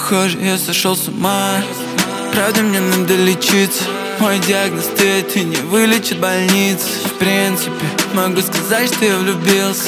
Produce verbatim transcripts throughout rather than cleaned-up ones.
похоже, я сошел с ума. Правда, мне надо лечиться. Мой диагноз ты, ты не вылечит больниц. В принципе, могу сказать, что я влюбился.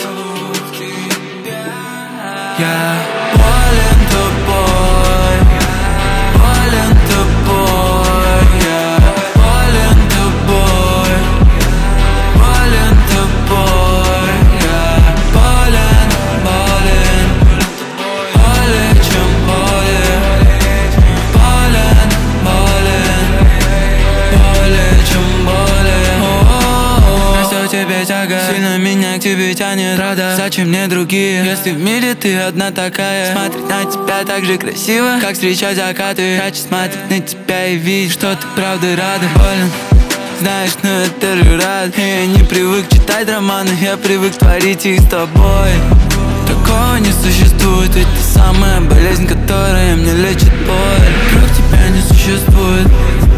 Я болен тобой, болен тобой, я болен тобой, болен тобой, я болен, болен, более чем болен, болен, болен, более чем болен. На все тебе тяга, сильно меня к тебе тянет. Правда, зачем мне другие, если в мире ты одна такая? Смотреть на тебя так же красиво, как встречать закаты. Хочу смотреть на тебя и видеть, что ты правда рада. Болен, знаешь, но это же рад. Я не привык читать романы, я привык творить их с тобой. Такого не существует, ведь ты самая болезнь, которая мне лечит боль. Круг тебя не существует.